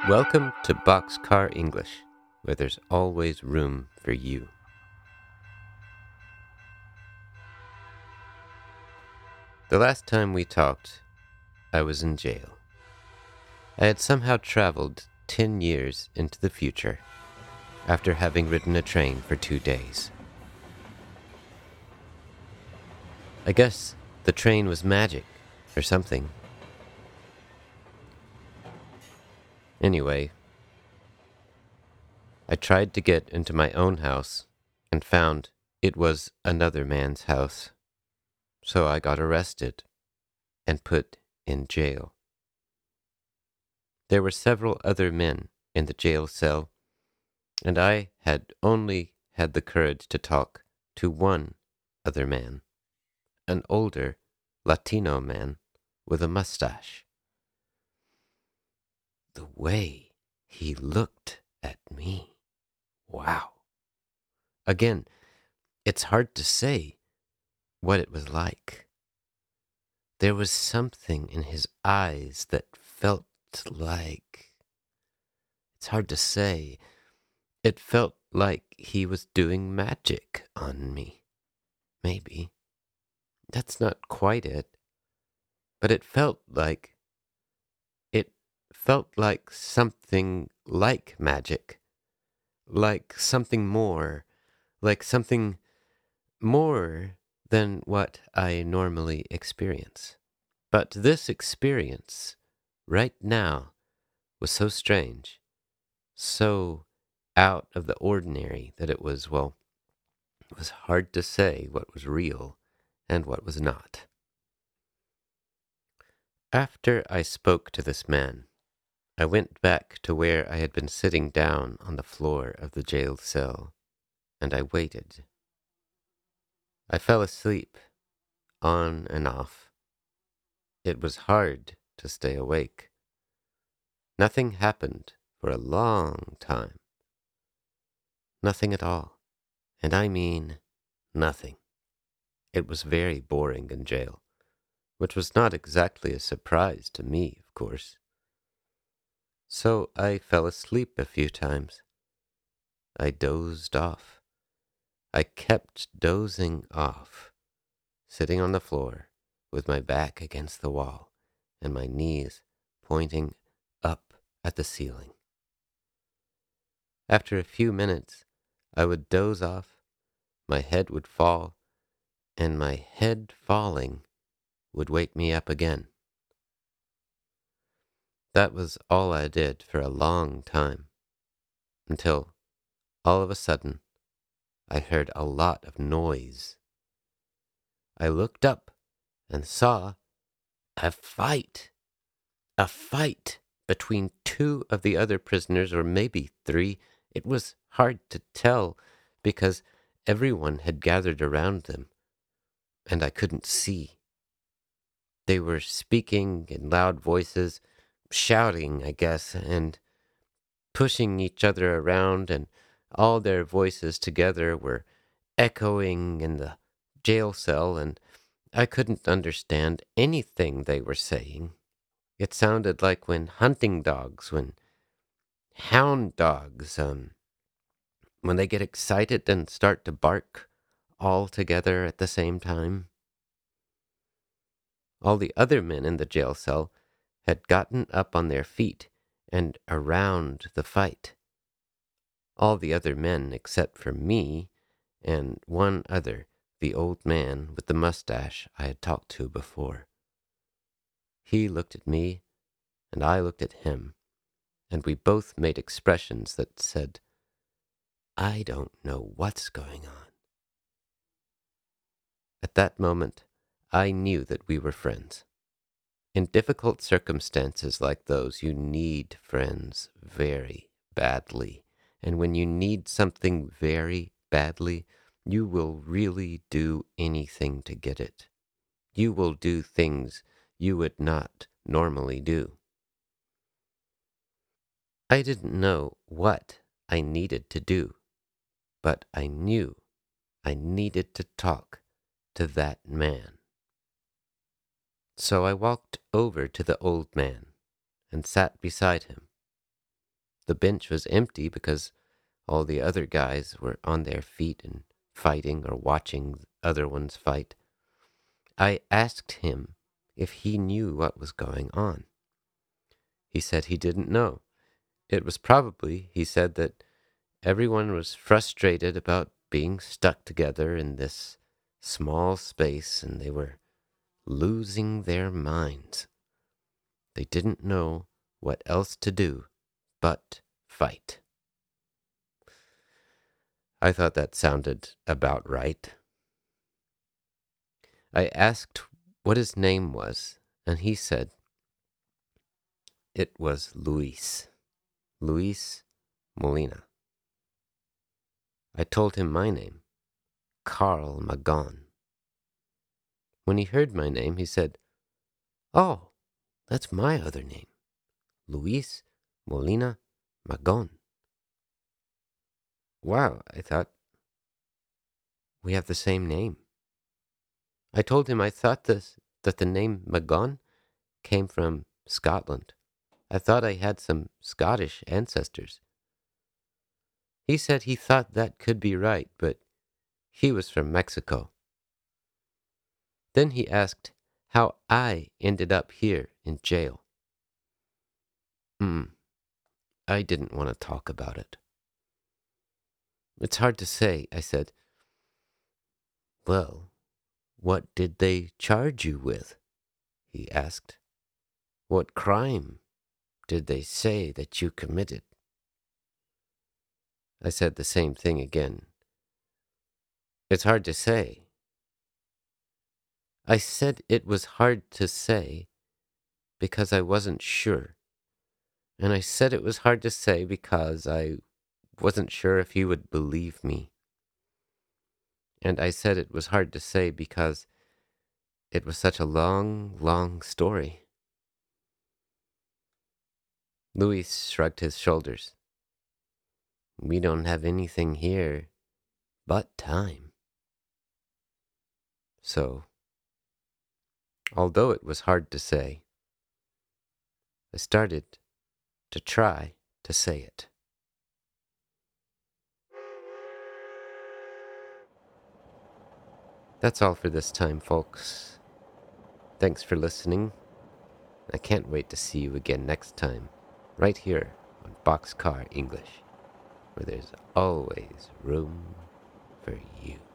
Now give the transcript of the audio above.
Welcome to Boxcar English, where there's always room for you. The last time we talked, I was in jail. I had somehow traveled 10 years into the future after having ridden a train for 2 days. I guess the train was magic or something. Anyway, I tried to get into my own house and found it was another man's house. So I got arrested and put in jail. There were several other men in the jail cell, and I had only had the courage to talk to one other man, an older Latino man with a mustache. The way he looked at me. Wow. Again, it's hard to say what it was like. There was something in his eyes that felt like... It's hard to say. It felt like he was doing magic on me. Maybe. That's not quite it. But it felt like something like magic. Like something more than what I normally experience. But this experience, right now, was so strange, so out of the ordinary that it was hard to say what was real and what was not. After I spoke to this man, I went back to where I had been sitting down on the floor of the jail cell, and I waited. I fell asleep, on and off. It was hard to stay awake. Nothing happened for a long time. Nothing at all. And I mean nothing. It was very boring in jail, which was not exactly a surprise to me, of course. So I fell asleep a few times. I dozed off. I kept dozing off, sitting on the floor with my back against the wall and my knees pointing up at the ceiling. After a few minutes, I would doze off, my head would fall, and my head falling would wake me up again. That was all I did for a long time, until all of a sudden I heard a lot of noise. I looked up and saw a fight between two of the other prisoners, or maybe three. It was hard to tell because everyone had gathered around them, and I couldn't see. They were speaking in loud voices, shouting, I guess, and pushing each other around, and all their voices together were echoing in the jail cell, and I couldn't understand anything they were saying. It sounded like when hound dogs, when they get excited and start to bark all together at the same time. All the other men in the jail cell had gotten up on their feet and around the fight. All the other men except for me and one other, the old man with the mustache I had talked to before. He looked at me, and I looked at him, and we both made expressions that said, "I don't know what's going on." At that moment, I knew that we were friends. In difficult circumstances like those, you need friends very badly. And when you need something very badly, you will really do anything to get it. You will do things you would not normally do. I didn't know what I needed to do, but I knew I needed to talk to that man. So I walked over to the old man and sat beside him. The bench was empty because all the other guys were on their feet and fighting or watching other ones fight. I asked him if he knew what was going on. He said he didn't know. It was probably, he said, that everyone was frustrated about being stuck together in this small space, and they were losing their minds. They didn't know what else to do but fight. I thought that sounded about right. I asked what his name was, and he said it was Luis Molina. I told him my name, Carl Magon. When he heard my name, he said, "Oh, that's my other name, Luis Molina Magon." Wow, I thought, we have the same name. I told him I thought that the name Magon came from Scotland. I thought I had some Scottish ancestors. He said he thought that could be right, but he was from Mexico. Then he asked how I ended up here in jail. I didn't want to talk about it. "It's hard to say," I said. "Well, what did they charge you with?" he asked. "What crime did they say that you committed?" I said the same thing again. "It's hard to say." I said it was hard to say because I wasn't sure. And I said it was hard to say because I wasn't sure if he would believe me. And I said it was hard to say because it was such a long, long story. Luis shrugged his shoulders. "We don't have anything here but time." So, although it was hard to say, I started to try to say it. That's all for this time, folks. Thanks for listening. I can't wait to see you again next time, right here on Boxcar English, where there's always room for you.